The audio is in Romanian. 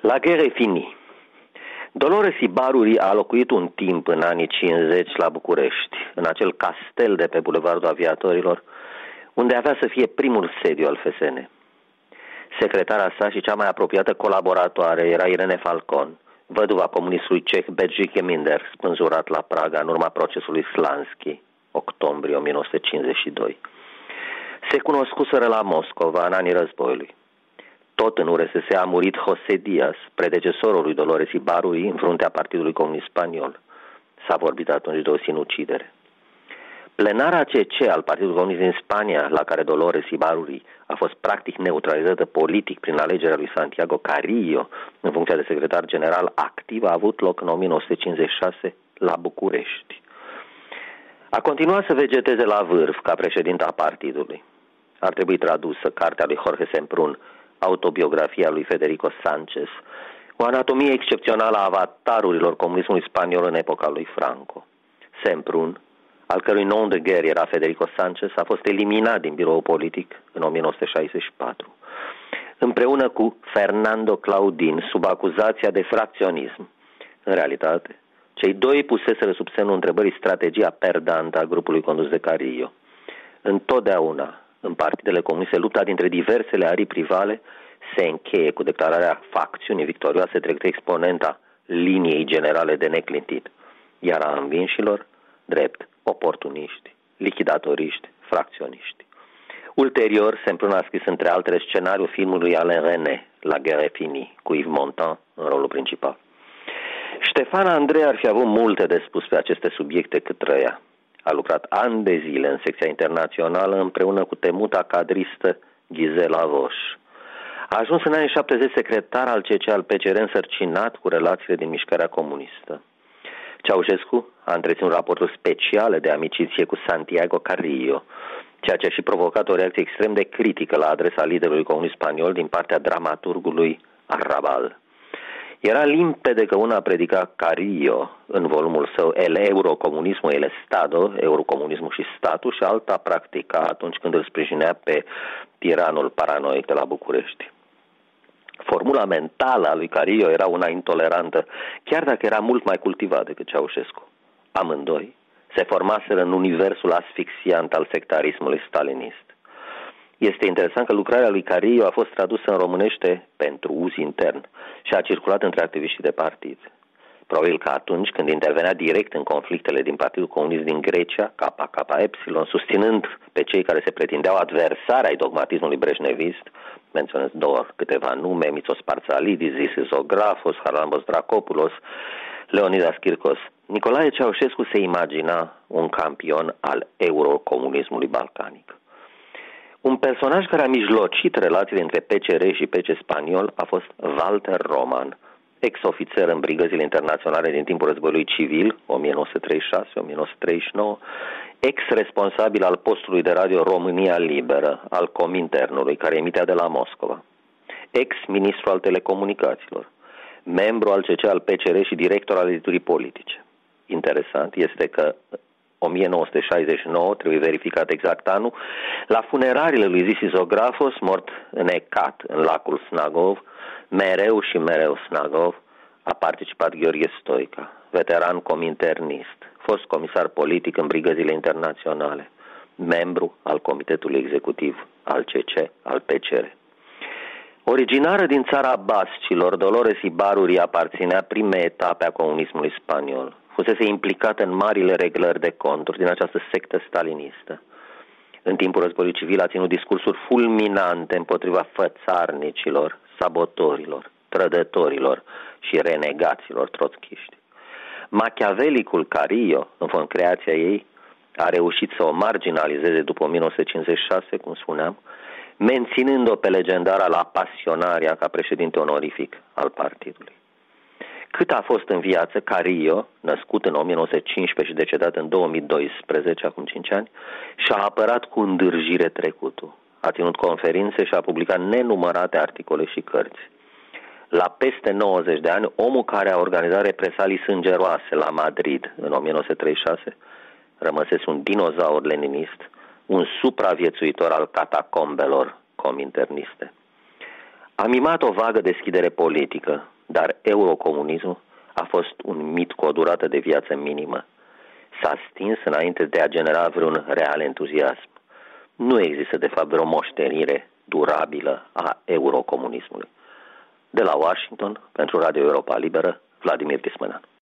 La guerre finie. Dolores Ibaruri a locuit un timp în anii 50 la București, în acel castel de pe Bulevardul Aviatorilor, unde avea să fie primul sediu al FSN. Secretara sa și cea mai apropiată colaboratoare era Irene Falcon, văduva comunistului ceh Bedřich Minder, spânzurat la Praga în urma procesului Slansky, octombrie 1952. Se cunoscuseră la Moscova în anii războiului. Tot în URSS a murit José Díaz, predecesorul lui Dolores Ibaruri, în fruntea Partidului Comunist Spaniol. S-a vorbit atunci de o sinucidere. Plenara CC al Partidului Comunist din Spania, la care Dolores Ibaruri a fost practic neutralizată politic prin alegerea lui Santiago Carrillo în funcția de secretar general activ, a avut loc în 1956 la București. A continuat să vegeteze la vârf ca președinte a partidului. Ar trebui tradusă cartea lui Jorge Semprún, autobiografia lui Federico Sánchez, o anatomie excepțională a avatarurilor comunismului spaniol în epoca lui Franco. Semprún, al cărui nom de guerre era Federico Sánchez, a fost eliminat din biroul politic în 1964, împreună cu Fernando Claudín, sub acuzația de fracționism. În realitate, cei doi puseseră sub semnul întrebării strategia perdantă a grupului condus de Carrillo. Întotdeauna, în partidele comuniste, lupta dintre diversele aripi rivale se încheie cu declararea facțiunii victorioase drept exponenta liniei generale de neclintit, iar a învinșilor drept oportuniști, lichidatoriști, fracționiști. Ulterior, Semprún a scris între altele scenariul filmului Alain René, La guerre finie, cu Yves Montand în rolul principal. Ștefan Andrei ar fi avut multe de spus pe aceste subiecte cât trăia. A lucrat ani de zile în secția internațională împreună cu temuta cadristă Gisela Voș. A ajuns în anii 70 secretar al CC al PCR, însărcinat cu relațiile din mișcarea comunistă. Ceaușescu a întreținut raporturi speciale de amiciție cu Santiago Carrillo, ceea ce a și provocat o reacție extrem de critică la adresa liderului comunist spaniol din partea dramaturgului Arrabal. Era limpede că una predica Carrillo în volumul său El Eurocomunismo, El Estado, Eurocomunismul și statul, și alta practica atunci când îl sprijinea pe tiranul paranoic de la București. Formula mentală a lui Carrillo era una intolerantă, chiar dacă era mult mai cultivat decât Ceaușescu. Amândoi se formaseră în universul asfixiant al sectarismului stalinist. Este interesant că lucrarea lui Carrillo a fost tradusă în românește pentru uz intern și a circulat între activiștii de partid. Probabil că atunci când intervenea direct în conflictele din Partidul Comunist din Grecia, KKY, susținând pe cei care se pretindeau adversari ai dogmatismului breșnevist, menționez câteva nume, Mitsos Parțalidis, Zisis Zografos, Haralambos Dracopoulos, Leonidas Kirkos, Nicolae Ceaușescu se imagina un campion al eurocomunismului balcanic. Un personaj care a mijlocit relațiile între PCR și PC spaniol a fost Walter Roman, ex-ofițer în brigăzile internaționale din timpul războiului civil, 1936-1939, ex-responsabil al postului de radio România Liberă, al Cominternului, care emitea de la Moscova, ex-ministru al telecomunicațiilor, membru al CC al PCR și director al editurii politice. Interesant este că 1969, trebuie verificat exact anul, la funerariile lui Zisis Zografos, mort necat în lacul Snagov, mereu Snagov, a participat Gheorghe Stoica, veteran cominternist, fost comisar politic în brigăzile internaționale, membru al Comitetului Executiv al CC, al PCR. Originară din țara Bascilor, Dolores Ibaruri aparținea primei etape a comunismului spaniol. Fusese implicată în marile reglări de conturi din această sectă stalinistă. În timpul războiului civil a ținut discursuri fulminante împotriva fățarnicilor, sabotorilor, trădătorilor și renegaților trotskiști. Machiavelicul Carrillo, în fond creația ei, a reușit să o marginalizeze după 1956, cum spuneam, menținând-o pe legendara la Pasionaria ca președinte onorific al partidului. Cât a fost în viață, Carrillo, născut în 1915 și decedat în 2012, acum 5 ani, și-a apărat cu îndârjire trecutul. A ținut conferințe și a publicat nenumărate articole și cărți. La peste 90 de ani, omul care a organizat represalii sângeroase la Madrid în 1936, rămăsese un dinozaur leninist, un supraviețuitor al catacombelor cominterniste. A mimat o vagă deschidere politică, dar eurocomunismul a fost un mit cu o durată de viață minimă. S-a stins înainte de a genera vreun real entuziasm. Nu există, de fapt, vreo moștenire durabilă a eurocomunismului. De la Washington, pentru Radio Europa Liberă, Vladimir Tismănan.